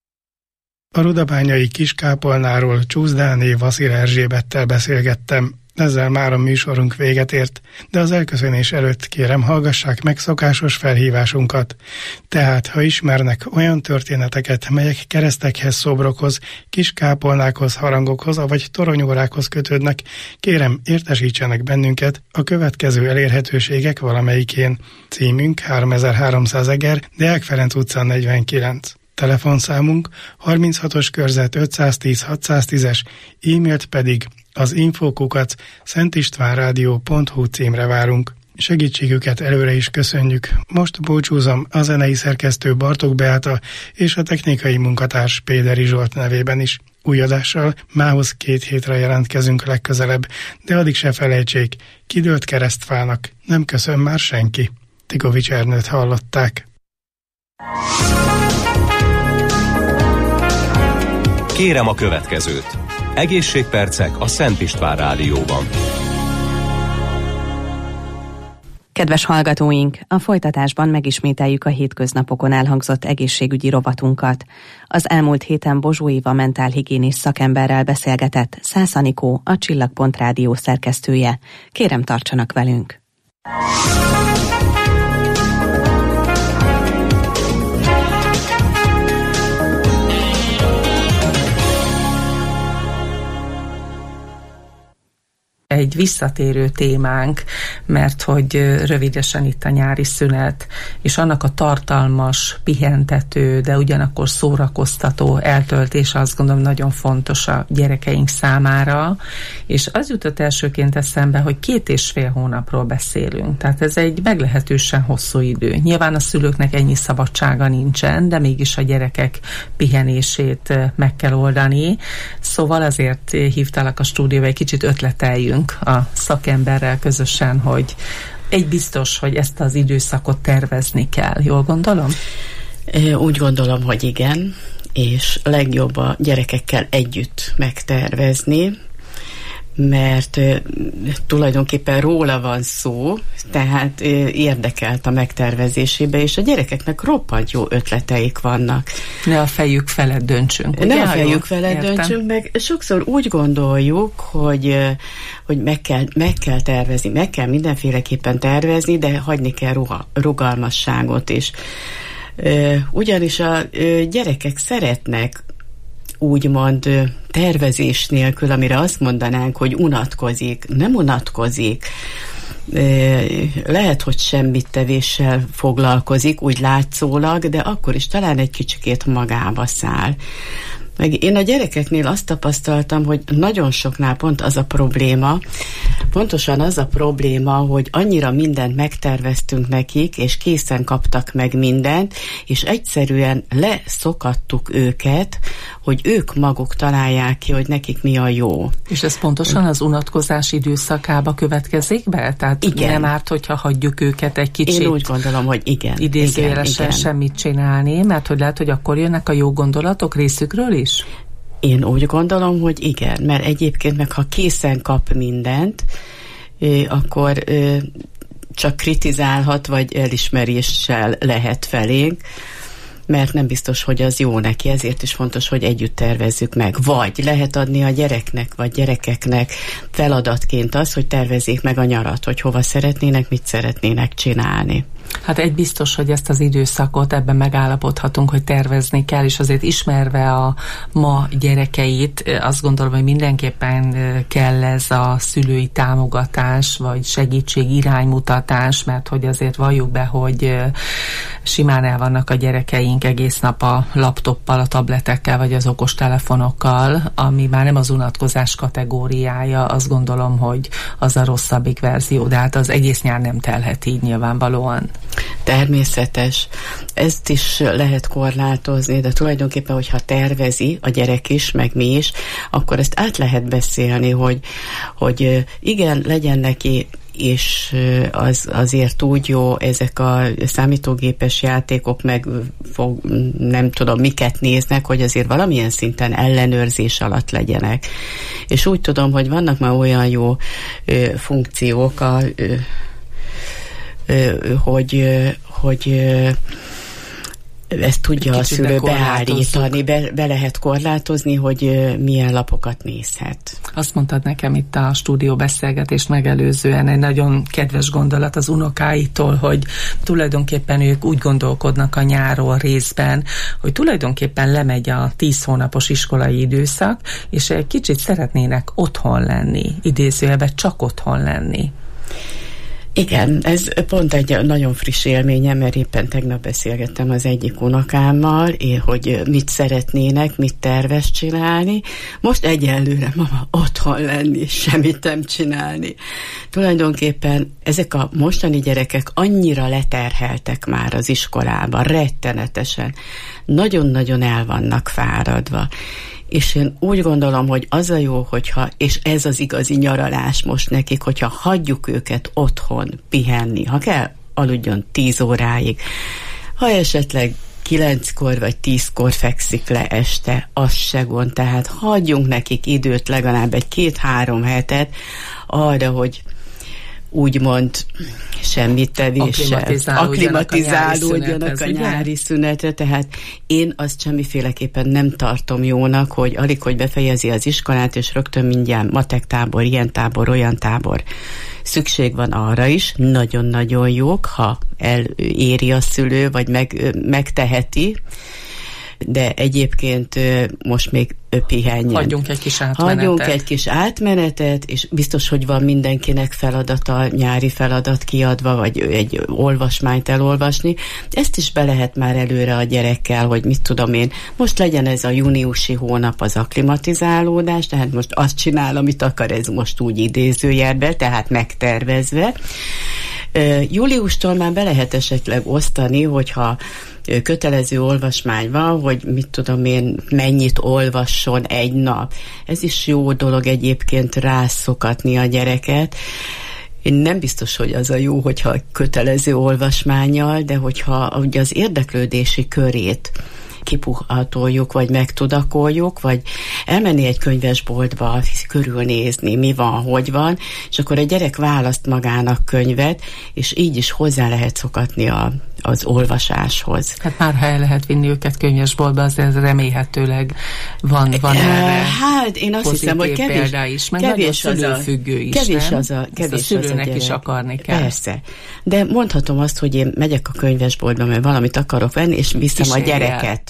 A rudabányai kiskápolnáról Csúszdáné Vaszil Erzsébettel beszélgettem. Ezzel már a műsorunk véget ért, de az elköszönés előtt kérem hallgassák meg szokásos felhívásunkat. Tehát, ha ismernek olyan történeteket, melyek keresztekhez, szobrokhoz, kis kápolnákhoz, harangokhoz, vagy toronyórákhoz kötődnek, kérem értesítsenek bennünket a következő elérhetőségek valamelyikén. Címünk 3300 Eger, Deák Ferenc utca 49. Telefonszámunk 36-os körzet 510 610-es, e-mailt pedig az info@szentistvánradio.hu címre várunk. Segítségüket előre is köszönjük. Most búcsúzom a zenei szerkesztő Bartók Beáta és a technikai munkatárs Péderi Zsolt nevében is. Új adással mához 2 hétre jelentkezünk legközelebb, de addig se felejtsék, kidőlt keresztfának nem köszön már senki. Tikovics Ernőt hallották. Kérem a következőt. Egészségpercek a Szent István Rádióban. Kedves hallgatóink, a folytatásban megismételjük a hétköznapokon elhangzott egészségügyi rovatunkat. Az elmúlt héten Bozsó Éva mentálhigiénis szakemberrel beszélgetett Szász Anikó, a Csillagpont Rádió szerkesztője. Kérem, tartsanak velünk! Egy visszatérő témánk, mert hogy rövidesen itt a nyári szünet, és annak a tartalmas, pihentető, de ugyanakkor szórakoztató eltöltése azt gondolom nagyon fontos a gyerekeink számára, és az jutott elsőként eszembe, hogy 2,5 hónapról beszélünk, tehát ez egy meglehetősen hosszú idő. Nyilván a szülőknek ennyi szabadsága nincsen, de mégis a gyerekek pihenését meg kell oldani, szóval azért hívtalak a stúdióba, egy kicsit ötleteljünk a szakemberrel közösen, hogy egy biztos, hogy ezt az időszakot tervezni kell. Jól gondolom? Úgy gondolom, hogy igen, és legjobb a gyerekekkel együtt megtervezni, mert tulajdonképpen róla van szó, tehát érdekelt a megtervezésébe, és a gyerekeknek roppant jó ötleteik vannak. Ne a fejük felett döntsünk. Ugye? Ne a fejük felett döntsünk, meg sokszor úgy gondoljuk, hogy meg kell tervezni, meg kell mindenféleképpen tervezni, de hagyni kell rugalmasságot is. Ugyanis a gyerekek szeretnek úgymond tervezés nélkül, amire azt mondanánk, hogy unatkozik. Nem unatkozik. Lehet, hogy semmit tevéssel foglalkozik, úgy látszólag, de akkor is talán egy kicsikét magába száll. Meg én a gyerekeknél azt tapasztaltam, hogy nagyon soknál pont az a probléma, pontosan az a probléma, hogy annyira mindent megterveztünk nekik, és készen kaptak meg mindent, és egyszerűen leszokattuk őket, hogy ők maguk találják ki, hogy nekik mi a jó. És ez pontosan az unatkozás időszakába következik be? Tehát igen. Nem árt, hogyha hagyjuk őket egy kicsit. Én úgy gondolom, hogy igen. Idézőjelesen semmit csinálni, mert hogy lehet, hogy akkor jönnek a jó gondolatok részükről is? Én úgy gondolom, hogy igen, mert egyébként meg ha készen kap mindent, akkor csak kritizálhat, vagy elismeréssel lehet felénk, mert nem biztos, hogy az jó neki, ezért is fontos, hogy együtt tervezzük meg. Vagy lehet adni a gyereknek, vagy gyerekeknek feladatként az, hogy tervezzék meg a nyarat, hogy hova szeretnének, mit szeretnének csinálni. Hát egy biztos, hogy ezt az időszakot ebben megállapodhatunk, hogy tervezni kell, és azért ismerve a ma gyerekeit, azt gondolom, hogy mindenképpen kell ez a szülői támogatás, vagy segítség, iránymutatás, mert hogy azért valljuk be, hogy simán el vannak a gyerekeink egész nap a laptoppal, a tabletekkel, vagy az okostelefonokkal, ami már nem az unatkozás kategóriája, azt gondolom, hogy az a rosszabbik verzió, de hát az egész nyár nem telhet így nyilvánvalóan. Természetes. Ezt is lehet korlátozni, de tulajdonképpen, hogyha tervezi a gyerek is, meg mi is, akkor ezt át lehet beszélni, hogy igen, legyen neki, és az azért úgy jó, ezek a számítógépes játékok meg nem tudom miket néznek, hogy azért valamilyen szinten ellenőrzés alatt legyenek. És úgy tudom, hogy vannak már olyan jó funkciók, hogy ezt tudja a szülő beállítani, be lehet korlátozni, hogy milyen lapokat nézhet. Azt mondtad nekem itt a stúdió beszélgetést megelőzően egy nagyon kedves gondolat az unokáitól, hogy tulajdonképpen ők úgy gondolkodnak a nyáron részben, hogy tulajdonképpen lemegy a 10 hónapos iskolai időszak, és egy kicsit szeretnének otthon lenni, idézőjelben csak otthon lenni. Igen, ez pont egy nagyon friss élményem, mert éppen tegnap beszélgettem az egyik unokámmal, hogy mit szeretnének, mit tervez csinálni. Most egyelőre, mama, otthon lenni, semmit nem csinálni. Tulajdonképpen ezek a mostani gyerekek annyira leterheltek már az iskolában, rettenetesen. Nagyon-nagyon el vannak fáradva. És én úgy gondolom, hogy az a jó, hogyha, és ez az igazi nyaralás most nekik, hogyha hagyjuk őket otthon pihenni, ha kell, aludjon 10 óráig. Ha esetleg 9-kor vagy 10-kor fekszik le este, az se gond, tehát hagyjunk nekik időt, legalább egy 2-3 hetet arra, hogy úgymond semmit tevéssel akklimatizálódjanak a nyári szünetre, tehát én azt semmiféleképpen nem tartom jónak, hogy alig, hogy befejezi az iskolát, és rögtön mindjárt matektábor, ilyen tábor, olyan tábor. Szükség van arra is, nagyon-nagyon jók, ha eléri a szülő, vagy megteheti, de egyébként most még pihenjen. Hagyjunk egy kis átmenetet. És biztos, hogy van mindenkinek feladata, nyári feladat kiadva, vagy egy olvasmányt elolvasni. Ezt is be lehet már előre a gyerekkel, hogy mit tudom én, most legyen ez a júniusi hónap az akklimatizálódás, tehát most azt csinál, amit akar, ez most úgy idézőjelben, tehát megtervezve. Júliustól már be lehet esetleg osztani, hogyha kötelező olvasmány van, hogy mit tudom én, mennyit olvasson egy nap. Ez is jó dolog egyébként rászokatni a gyereket. Én nem biztos, hogy az a jó, hogyha kötelező olvasmánnyal, de hogyha ugye az érdeklődési körét kipuhatoljuk, vagy megtudakoljuk, vagy elmenni egy könyvesboltba, körülnézni, mi van, hogy van, és akkor a gyerek választ magának könyvet, és így is hozzá lehet szokatni az olvasáshoz. Hát már ha el lehet vinni őket könyvesboltba, azért remélhetőleg van erre. Hát én azt hiszem, hogy kevés az a szülőfüggő is, kevés nem? Az a szülőnek is akarni kell. Persze. De mondhatom azt, hogy én megyek a könyvesboltba, mert valamit akarok venni, és viszem a gyereket.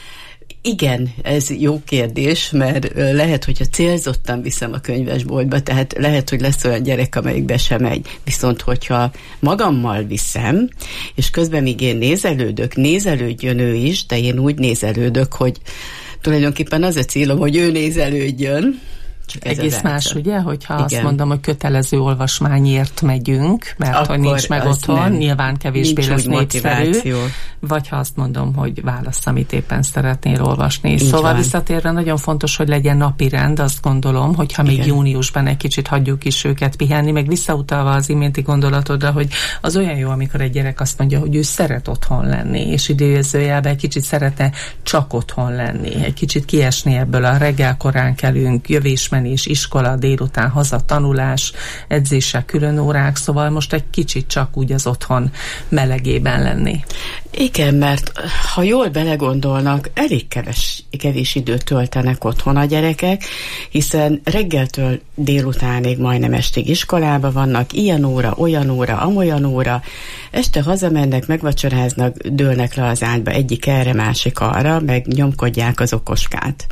Igen, ez jó kérdés, mert lehet, hogyha célzottan viszem a könyvesboltba, tehát lehet, hogy lesz olyan gyerek, amelyik be sem megy. Viszont, hogyha magammal viszem, és közben még én nézelődjön ő is, de én úgy nézelődök, hogy tulajdonképpen az a célom, hogy ő nézelődjön. Egész más, ugye, hogyha igen. Azt mondom, hogy kötelező olvasmányért megyünk, mert akkor hogy nincs meg otthon, nyilván kevésbé lesz népszerű, vagy ha azt mondom, hogy válasz, amit éppen szeretnél olvasni. Így szóval van. Visszatérve nagyon fontos, hogy legyen napirend, azt gondolom, hogyha még júniusban egy kicsit hagyjuk is őket pihenni, meg visszautalva az iménti gondolatodra, hogy az olyan jó, amikor egy gyerek azt mondja, hogy ő szeret otthon lenni, és idézőjelben egy kicsit szeretne csak otthon lenni, egy kicsit kiesni ebből a reggel korán kelünk, jövésmenés, iskola, délután haza, tanulás, edzések, külön órák, szóval most egy kicsit csak úgy az otthon melegében lenni. Igen, mert ha jól belegondolnak, elég kevés időt töltenek otthon a gyerekek, hiszen reggeltől délutánig majdnem estig iskolába vannak, ilyen óra, olyan óra, amolyan óra, este hazamennek, megvacsoráznak, dőlnek le az ágyba, egyik erre, másik arra, meg nyomkodják az okoskát.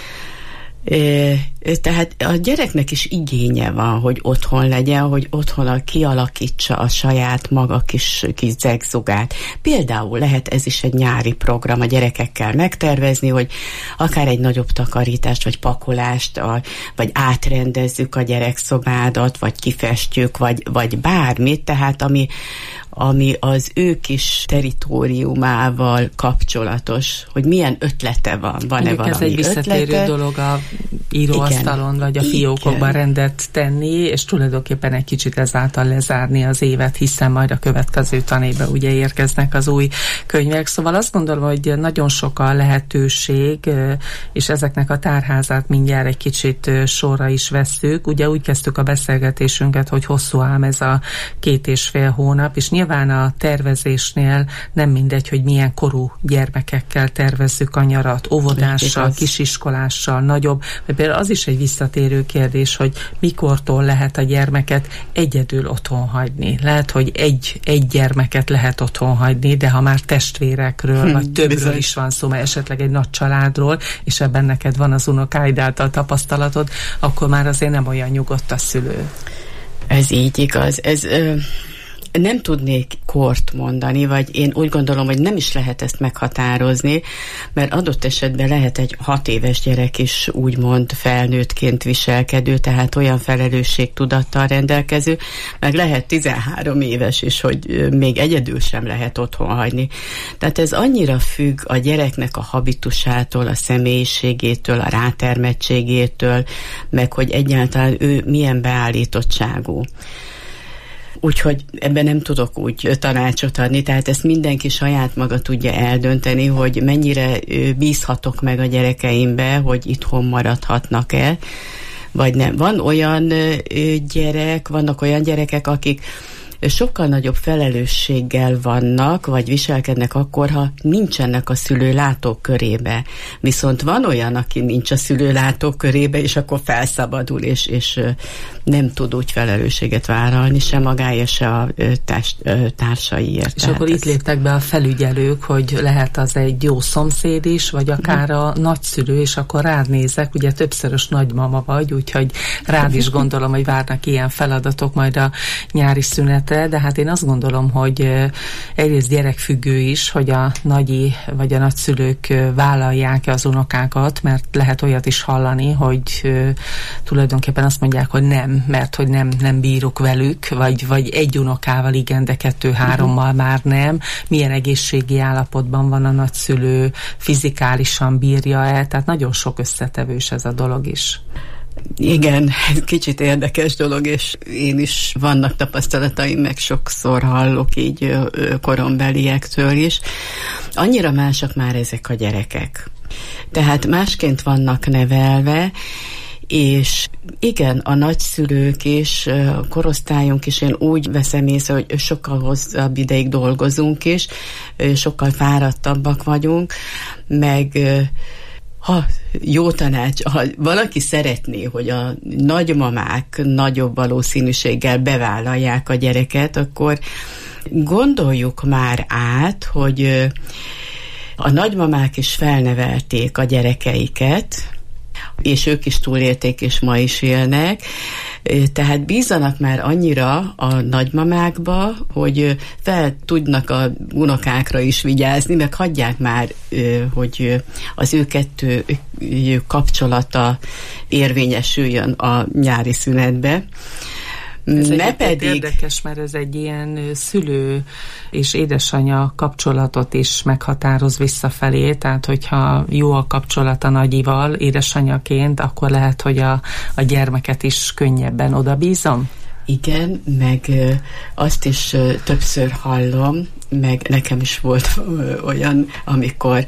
Tehát a gyereknek is igénye van, hogy otthon legyen, hogy otthon kialakítsa a saját maga kis zegzugát. Például lehet ez is egy nyári program a gyerekekkel megtervezni, hogy akár egy nagyobb takarítást, vagy pakolást, vagy átrendezzük a gyerekszobádat, vagy kifestjük, vagy bármit, tehát ami az ő kis teritoriumával kapcsolatos, hogy milyen ötlete van. Van-e valami ez egy visszatérő ötlete? dolog a íróasztalon vagy a fiókokban rendet tenni, és tulajdonképpen egy kicsit ezáltal lezárni az évet, hiszen majd a következő tanévben ugye érkeznek az új könyvek. Szóval azt gondolom, hogy nagyon sok a lehetőség, és ezeknek a tárházát mindjárt egy kicsit sorra is vesszük. Ugye úgy kezdtük a beszélgetésünket, hogy hosszú ám ez a 2,5 hónap, és nyilván a tervezésnél nem mindegy, hogy milyen korú gyermekekkel tervezzük a nyarat, óvodással, kisiskolással, nagyobb. Például az is egy visszatérő kérdés, hogy mikortól lehet a gyermeket egyedül otthon hagyni. Lehet, hogy egy gyermeket lehet otthon hagyni, de ha már testvérekről, vagy többről is van szó, mert esetleg egy nagy családról, és ebben neked van az unokáid által tapasztalatod, akkor már azért nem olyan nyugodt a szülő. Ez így igaz. Nem tudnék kort mondani, vagy én úgy gondolom, hogy nem is lehet ezt meghatározni, mert adott esetben lehet egy 6 éves gyerek is úgymond felnőttként viselkedő, tehát olyan felelősségtudattal rendelkező, meg lehet 13 éves is, hogy még egyedül sem lehet otthon hagyni. Tehát ez annyira függ a gyereknek a habitusától, a személyiségétől, a rátermettségétől, meg hogy egyáltalán ő milyen beállítottságú. Úgyhogy ebben nem tudok úgy tanácsot adni, tehát ezt mindenki saját maga tudja eldönteni, hogy mennyire bízhatok meg a gyerekeimbe, hogy itthon maradhatnak-e, vagy nem. Vannak olyan gyerekek, akik sokkal nagyobb felelősséggel vannak, vagy viselkednek akkor, ha nincsenek a szülő látókörébe. Viszont van olyan, aki nincs a szülő látókörébe, és akkor felszabadul, és nem tud úgy felelősséget vállalni, se magáért, se a társaiért. És akkor itt léptek be a felügyelők, hogy lehet az egy jó szomszéd is, vagy akár a nagyszülő, és akkor rád nézek, ugye többszörös nagymama vagy, úgyhogy rád is gondolom, hogy várnak ilyen feladatok majd a nyári szünet. De hát én azt gondolom, hogy egyrészt gyerekfüggő is, hogy a nagyi vagy a nagyszülők vállalják az unokákat, mert lehet olyat is hallani, hogy tulajdonképpen azt mondják, hogy nem, mert hogy nem bírok velük, vagy egy unokával igen, de 2-3-mal már nem. Milyen egészségi állapotban van a nagyszülő, fizikálisan bírja-e, tehát nagyon sok összetevős ez a dolog is. Igen, kicsit érdekes dolog, és én is vannak tapasztalataim, meg sokszor hallok így korombeliektől is. Annyira másak már ezek a gyerekek. Tehát másként vannak nevelve, és igen, a nagyszülők és a korosztályunk is, én úgy veszem észre, hogy sokkal hosszabb ideig dolgozunk is, sokkal fáradtabbak vagyunk, meg ha jó tanács, ha valaki szeretné, hogy a nagymamák nagyobb valószínűséggel bevállalják a gyereket, akkor gondoljuk már át, hogy a nagymamák is felnevelték a gyerekeiket, és ők is túlélték, és ma is élnek, tehát bízzanak már annyira a nagymamákba, hogy fel tudnak a unokákra is vigyázni, meg hagyják már, hogy az ő kettő kapcsolata érvényesüljön a nyári szünetbe. Ez pedig érdekes, mert ez egy ilyen szülő és édesanyja kapcsolatot is meghatároz visszafelé, tehát hogyha jó a kapcsolat a nagyival édesanyaként, akkor lehet, hogy a gyermeket is könnyebben odabízom? Igen, meg azt is többször hallom, meg nekem is volt olyan, amikor,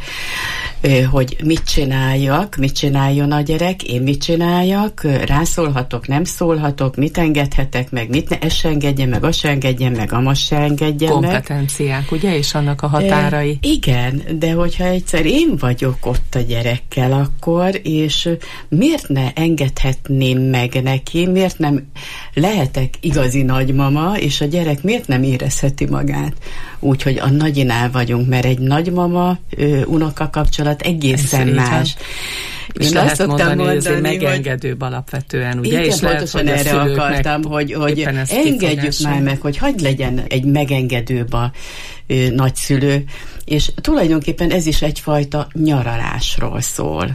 hogy mit csináljon a gyerek, én mit csináljak, rászólhatok, nem szólhatok, mit engedhetek meg, mit ne, ez se engedjen meg, az se engedjen meg, amaz se engedjen meg. Kompetenciák, ugye, és annak a határai. Igen, de hogyha egyszer én vagyok ott a gyerekkel akkor, és miért ne engedhetném meg neki, miért nem lehetek igazi nagymama, és a gyerek miért nem érezheti magát? Úgyhogy a nagyinál vagyunk, mert egy nagymama unoka kapcsolat egészen más. És én lehet mondani, hogy ez megengedőbb alapvetően, ugye? Igen, és pontosan lehet, erre akartam, hogy engedjük már meg, hogy hagyd legyen egy megengedőbb a nagyszülő, és tulajdonképpen ez is egyfajta nyaralásról szól.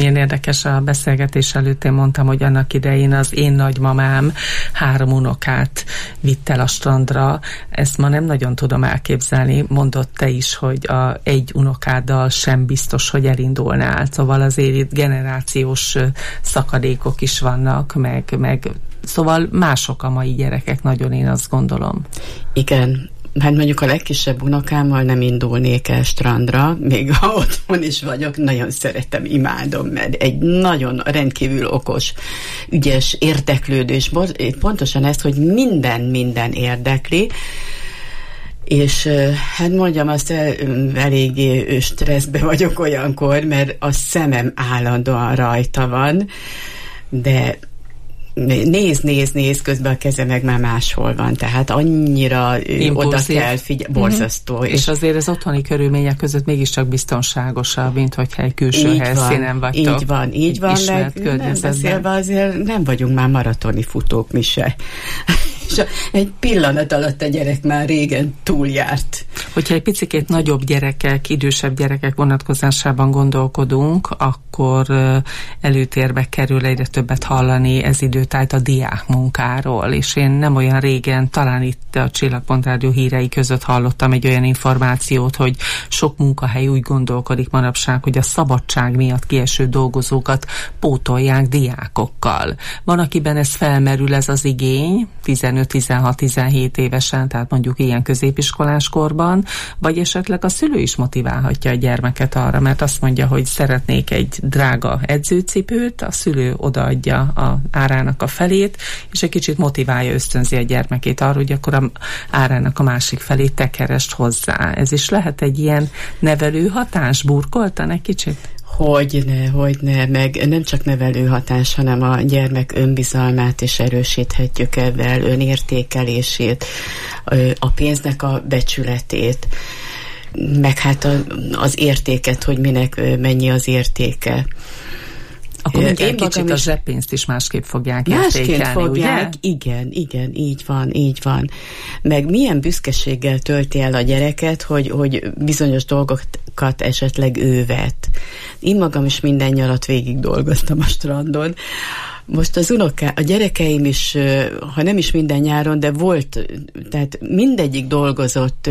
Milyen érdekes, a beszélgetés előtt én mondtam, hogy annak idején az én nagymamám 3 unokát vitt el a strandra. Ezt ma nem nagyon tudom elképzelni. Mondott te is, hogy egy unokáddal sem biztos, hogy elindulnál. Szóval azért itt generációs szakadékok is vannak, meg szóval mások a mai gyerekek, nagyon, én azt gondolom. Igen. Hát mondjuk a legkisebb unokámmal nem indulnék el strandra, még ha otthon is vagyok, nagyon szeretem, imádom, mert egy nagyon rendkívül okos, ügyes, érdeklődős, pontosan ez, hogy minden érdekli, és hát mondjam azt, eléggé stresszbe vagyok olyankor, mert a szemem állandóan rajta van, de néz, közben a keze meg már máshol van, tehát annyira impulszív. Oda kell figyelni, borzasztó. És azért az otthoni körülmények között mégiscsak biztonságosabb, mint hogyha egy külső helyszínen vagytok. Így van, meg nem beszélve azért nem vagyunk már maratoni futók mi se. És egy pillanat alatt a gyerek már régen túljárt. Hogyha egy picikét nagyobb gyerekek, idősebb gyerekek vonatkozásában gondolkodunk, akkor előtérbe kerül egyre többet hallani ez időtájt a diákmunkáról, és én nem olyan régen, talán itt a Csillagpont Rádió hírei között hallottam egy olyan információt, hogy sok munkahely úgy gondolkodik manapság, hogy a szabadság miatt kieső dolgozókat pótolják diákokkal. Van, akiben ez felmerül, ez az igény, 15-16-17 évesen, tehát mondjuk ilyen középiskolás korban, vagy esetleg a szülő is motiválhatja a gyermeket arra, mert azt mondja, hogy szeretnék egy drága edzőcipőt, a szülő odaadja a árának a felét, és egy kicsit motiválja, ösztönzi a gyermekét arra, hogy akkor a árának a másik felét te keresd hozzá. Ez is lehet egy ilyen nevelő hatás, burkoltan egy kicsit? Hogyne, meg nem csak nevelő hatás, hanem a gyermek önbizalmát is erősíthetjük ebben, önértékelését, a pénznek a becsületét, meg hát az értéket, hogy minek mennyi az értéke. Akkor egy kicsit a zseppénzt is másképp fogják értékelni, fogják, ugye? Igen, így van. Meg milyen büszkeséggel tölti el a gyereket, hogy bizonyos dolgokat esetleg ő vett. Én magam is minden nyarat végig dolgoztam a strandon. Most a gyerekeim is, ha nem is minden nyáron, de volt, tehát mindegyik dolgozott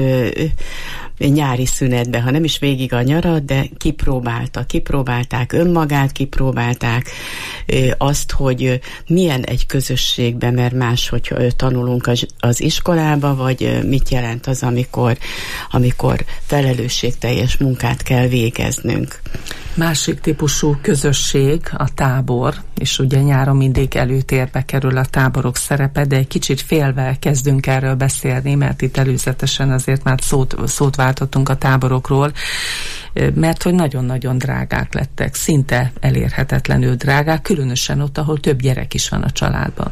nyári szünetben, ha nem is végig a nyarat, de kipróbálták önmagát, kipróbálták azt, hogy milyen egy közösségben, mert más, hogy tanulunk az iskolába, vagy mit jelent az, amikor felelősségteljes munkát kell végeznünk. Másik típusú közösség a tábor, és ugye nyáron mindig előtérbe kerül a táborok szerepe, de egy kicsit félve kezdünk erről beszélni, mert itt előzetesen azért már szót váltottunk a táborokról, mert hogy nagyon-nagyon drágák lettek, szinte elérhetetlenül drágák, különösen ott, ahol több gyerek is van a családban.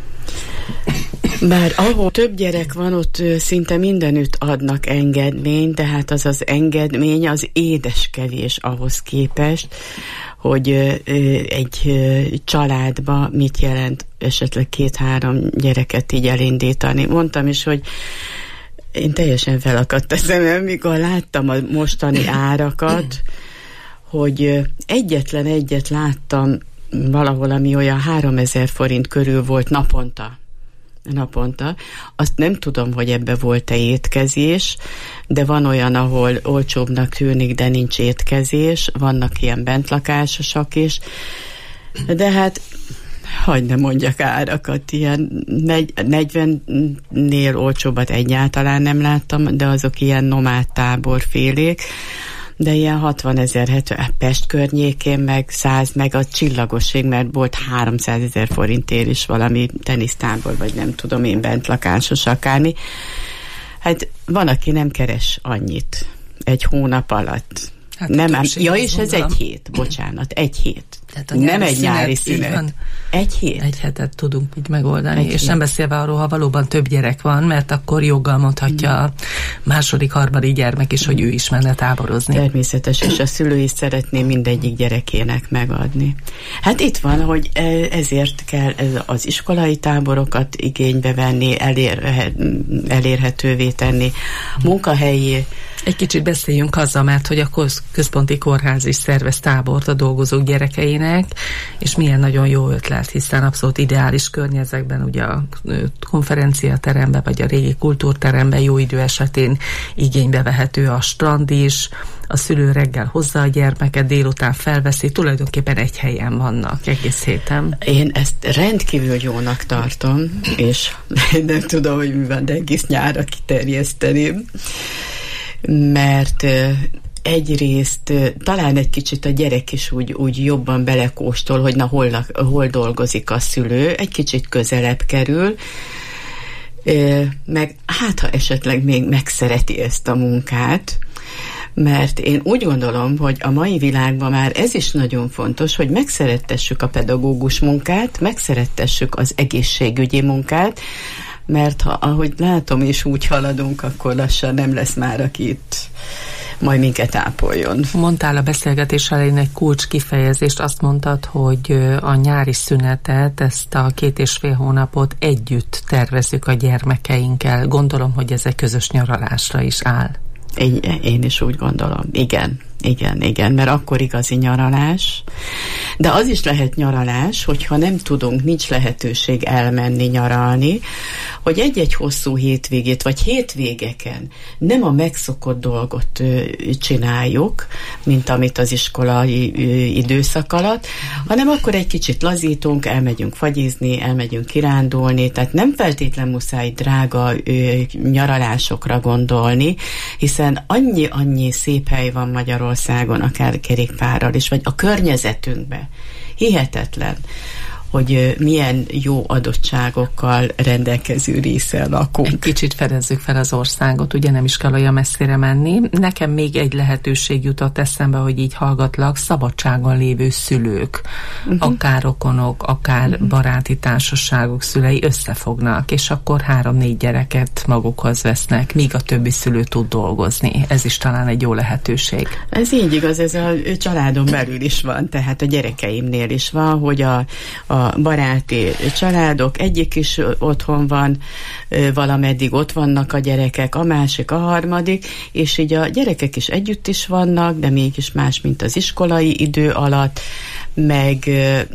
Bár ahol több gyerek van, ott szinte mindenütt adnak engedményt, de hát az engedmény az édeskevés ahhoz képest, hogy egy családba mit jelent esetleg 2-3 gyereket így elindítani. Mondtam is, hogy én teljesen felakadt a szemem, mikor láttam a mostani árakat, hogy egyetlen egyet láttam valahol, ami olyan 3000 forint körül volt naponta. Azt nem tudom, hogy ebbe volt-e étkezés, de van olyan, ahol olcsóbbnak tűnik, de nincs étkezés, vannak ilyen bentlakásosak is, de hát hagyd ne mondjak árakat, ilyen 40-nél olcsóbbat egyáltalán nem láttam, de azok ilyen nomád táborfélék, de ilyen 60 000, 70 Pest környékén, meg 100, meg a Csillagosig, mert volt 300 000 forintért is valami tenisztábor, vagy nem tudom én, bentlakásos akármi. Hát van, aki nem keres annyit egy hónap alatt. Hát nem, és ez egy hét, bocsánat, egy hét. Nem egy nyári szünet. Egy hét. Egy hetet tudunk így megoldani, és nem beszélve arról, ha valóban több gyerek van, mert akkor joggal mondhatja a második, harmadik gyermek is, hogy ő is menne táborozni. Természetes, és a szülő is szeretné mindegyik gyerekének megadni. Hát itt van, hogy ezért kell az iskolai táborokat igénybe venni, elérhetővé tenni, munkahelyi. Egy kicsit beszéljünk azzal, mert hogy a központi kórház is szervez tábort a dolgozók gyerekeinek, és milyen nagyon jó ötlet, hiszen abszolút ideális környezetben, ugye a konferenciateremben, vagy a régi kultúrteremben jó idő esetén igénybe vehető a strand is, a szülő reggel hozza a gyermeket, délután felveszi, tulajdonképpen egy helyen vannak egész héten. Én ezt rendkívül jónak tartom, és nem tudom, hogy mi van, de egész nyárra kiterjeszteném, mert egyrészt talán egy kicsit a gyerek is úgy jobban belekóstol, hogy na hol dolgozik a szülő, egy kicsit közelebb kerül, meg hát ha esetleg még megszereti ezt a munkát, mert én úgy gondolom, hogy a mai világban már ez is nagyon fontos, hogy megszerettessük a pedagógus munkát, megszerettessük az egészségügyi munkát, mert ha, ahogy látom és úgy haladunk, akkor lassan nem lesz már, aki itt majd minket ápoljon. Mondtál a beszélgetés elején egy kulcs kifejezést, azt mondtad, hogy a nyári szünetet, ezt a 2,5 hónapot együtt tervezzük a gyermekeinkkel. Gondolom, hogy ez egy közös nyaralásra is áll. Én is úgy gondolom. Igen, mert akkor igazi nyaralás. De az is lehet nyaralás, hogyha nem tudunk, nincs lehetőség elmenni nyaralni, hogy egy-egy hosszú hétvégét, vagy hétvégeken nem a megszokott dolgot csináljuk, mint amit az iskolai időszak alatt, hanem akkor egy kicsit lazítunk, elmegyünk fagyizni, elmegyünk kirándulni, tehát nem feltétlen muszáj drága nyaralásokra gondolni, hiszen annyi szép hely van Magyarországon, akár kerékpárral is, vagy a környezetünkben. Hihetetlen, hogy milyen jó adottságokkal rendelkező része lakunk. Egy kicsit fedezzük fel az országot, ugye nem is kell olyan messzire menni. Nekem még egy lehetőség jutott eszembe, hogy így hallgatlak, szabadságon lévő szülők, akár rokonok, akár baráti társaságok szülei összefognak, és akkor 3-4 gyereket magukhoz vesznek, míg a többi szülő tud dolgozni. Ez is talán egy jó lehetőség. Ez így igaz, ez a családon belül is van, tehát a gyerekeimnél is van, hogy a baráti családok, egyik is otthon van, valameddig ott vannak a gyerekek, a másik, a harmadik, és így a gyerekek is együtt is vannak, de mégis más, mint az iskolai idő alatt, meg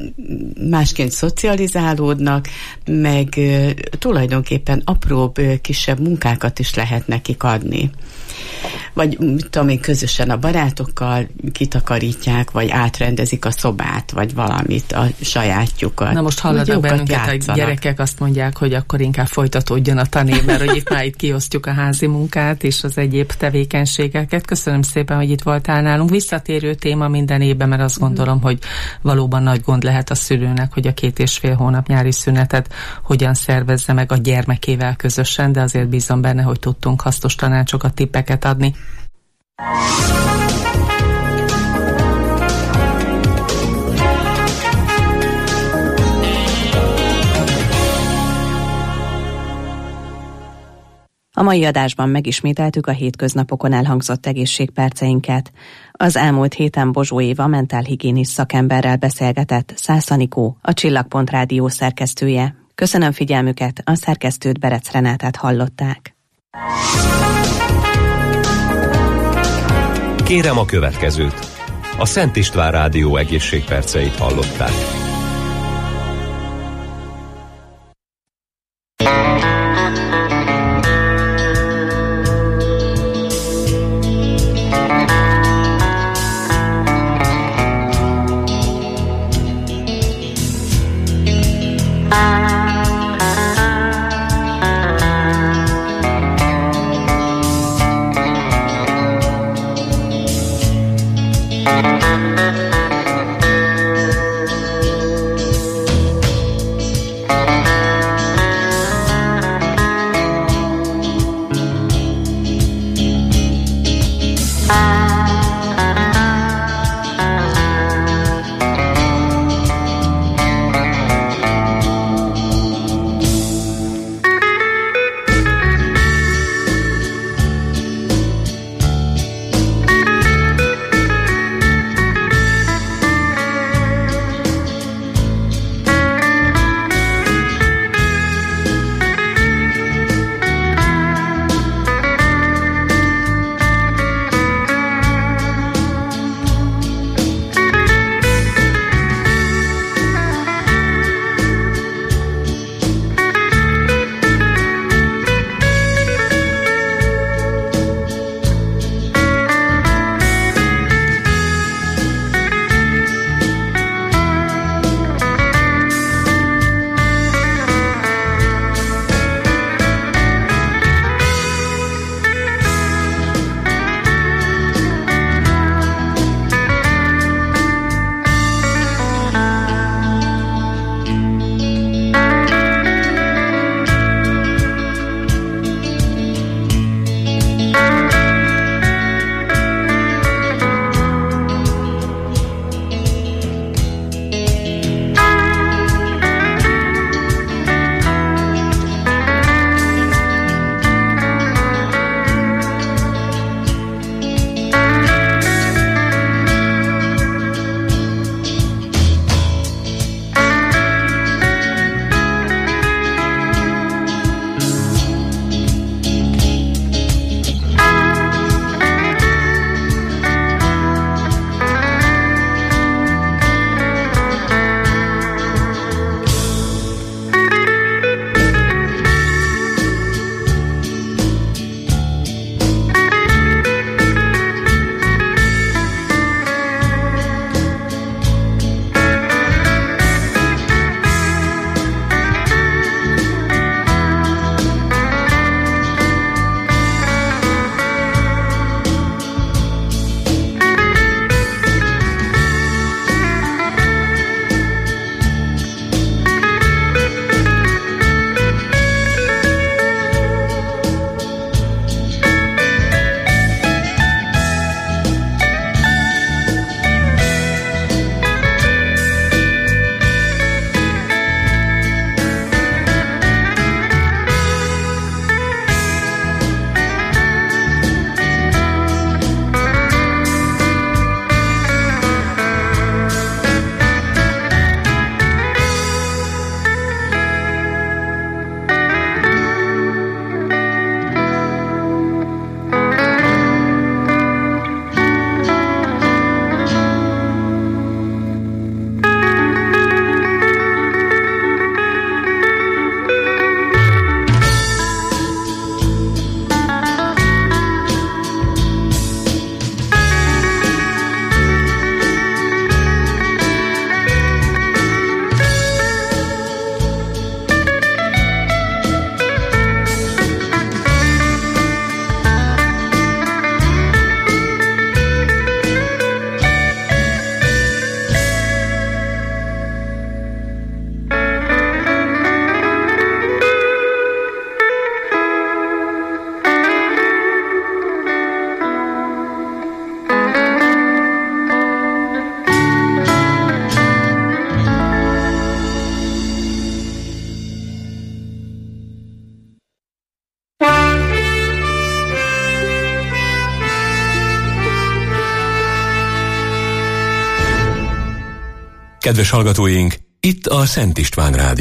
másként szocializálódnak, meg tulajdonképpen apróbb, kisebb munkákat is lehet nekik adni. Vagy tudom én, közösen a barátokkal kitakarítják, vagy átrendezik a szobát, vagy valamit, a sajátjukat. Na most hallanak bennünket a gyerekek, azt mondják, hogy akkor inkább folytatódjon a tanév, mert hogy itt kiosztjuk a házi munkát és az egyéb tevékenységeket. Köszönöm szépen, hogy itt voltál nálunk. Visszatérő téma minden évben, mert azt gondolom, hogy valóban nagy gond lehet a szülőnek, hogy a 2,5 hónap nyári szünetet hogyan szervezze meg a gyermekével közösen, de azért bízom benne, hogy tudtunk hasznos tanácsokat, tippeket adni. A mai adásban megismételtük a hétköznapokon elhangzott egészségperceinket. Az elmúlt héten Bozsó Éva mentálhigiénis szakemberrel beszélgetett Szász Anikó, a Csillagpont Rádió szerkesztője. Köszönöm figyelmüket, a szerkesztőt, Berec Renátát hallották. Kérem a következőt. A Szent István Rádió egészségperceit hallották. Kedves hallgatóink, itt a Szent István Rádió.